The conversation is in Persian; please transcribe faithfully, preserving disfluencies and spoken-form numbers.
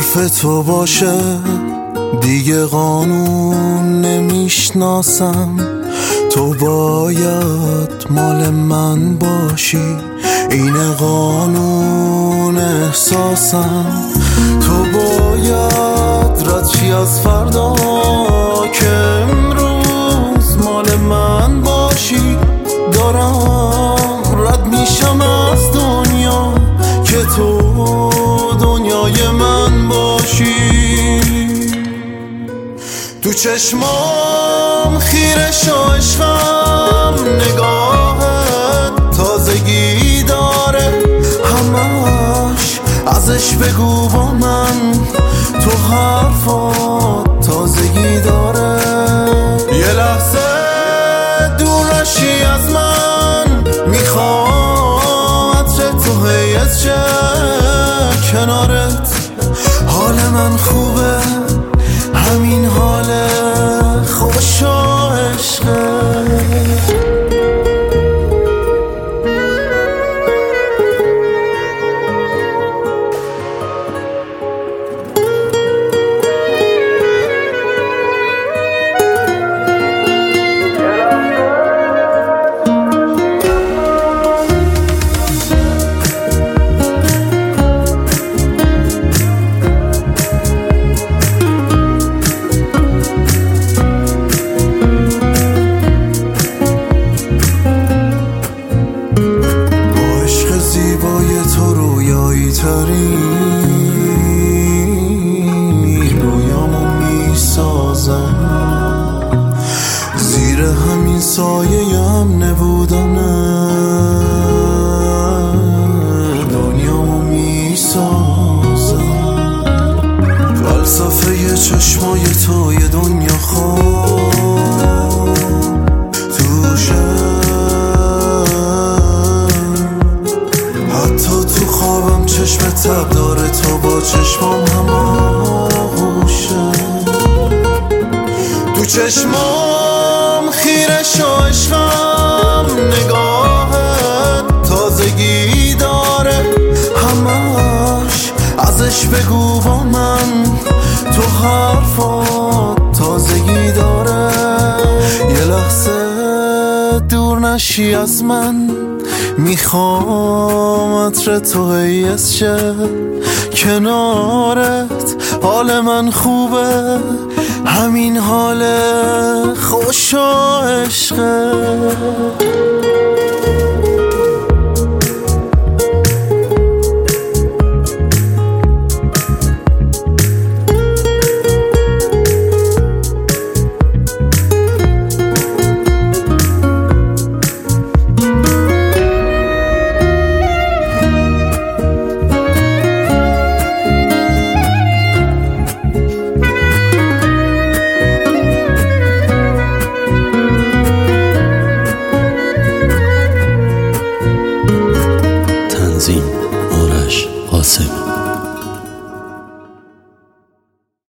حرف تو باشه دیگه قانون نمیشناسم، تو باید مال من باشی، این قانون احساسم. تو باید رد شی از فردا که امروز مال من باشی. دارم رد میشم از دنیا که تو دنیای من باشی. تو چشمام خیره شو عشقم، نگاهت تازگی داره، همش ازش بگو با من، تو حرفات تازگی داره. یه لحظه دور نشی از من، میخوام عطر تو هیت شه کنارت. حال من خوبه، همین حال خوش و عشقه. رویامو میسازم، زیر همین سایه‌ام نبودنه، دنیامو میسازم. فلسفه چشمای تو یه دنیا خواب توشه، حتی تو خوابم چشم تب داره، تو با چشمام هماغوشه. تو چشمام خیره شو عشقم، نگاهت تازگی داره، همش ازش بگو با من، تو حرفات تازگی داره. یه لحظه دور نشی از من، میخوام عطر تو هیت شه کنارت. حال من خوبه، همین حال خوش و عشقه.